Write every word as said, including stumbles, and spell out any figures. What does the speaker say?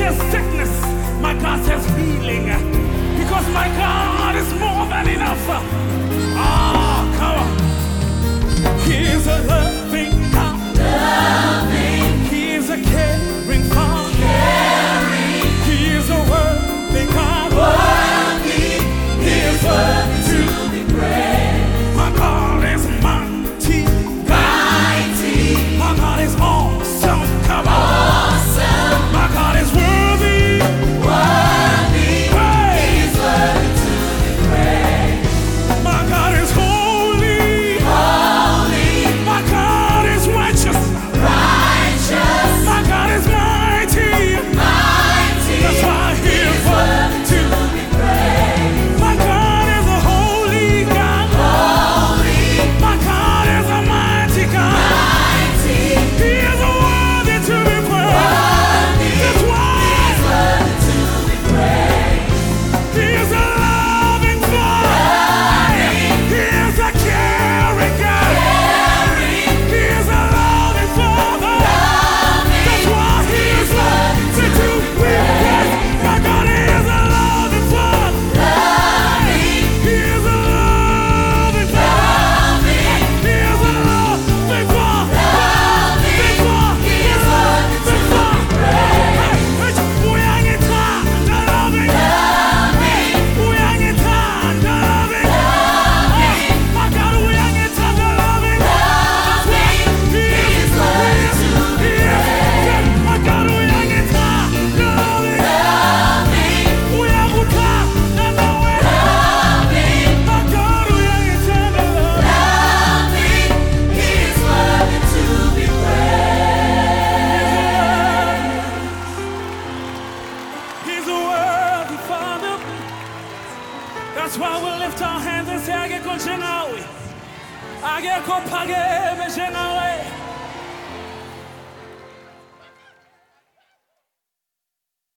says sickness, my God says healing. Because my God is more than enough. Ah, come on. He is a loving God. Loving. He is a caring Father. Caring. He is a worthy God. Worthy. He is worthy to be praised. My God is mighty. Mighty. My God is awesome. Come on. Awesome. My God is worthy. Worthy. Hey. He is worthy to be praised. My God is holy. Holy. My God is righteous. Righteous. My God is mighty. Mighty. That's why He is worthy to be praised. My God is a holy God. Holy. My God is a mighty God. Mighty. He is worthy to be praised. Worthy. That's why He is worthy to be praised. He is a loving Father. He is a caring God. Caring. He is a loving Father. Loving. That's why He is worthy to be praised. My God is a loving Father. Loving. He is a loving Father. Loving. He is a loving Father. Loving. He is worthy to be praised. 우양이 다 loving. Loving. 우양이 다 loving. Loving. My God, 우양이 다 loving. Loving. He is worthy to be praised. My God, 우양이 다 loving. Loving. 우양이 다 loving. Loving. My God, 우양이 다 loving. Loving. He is worthy to be praised. He's a worthy Father. That's why we lift our hands and say, I get good, I get good, I get good,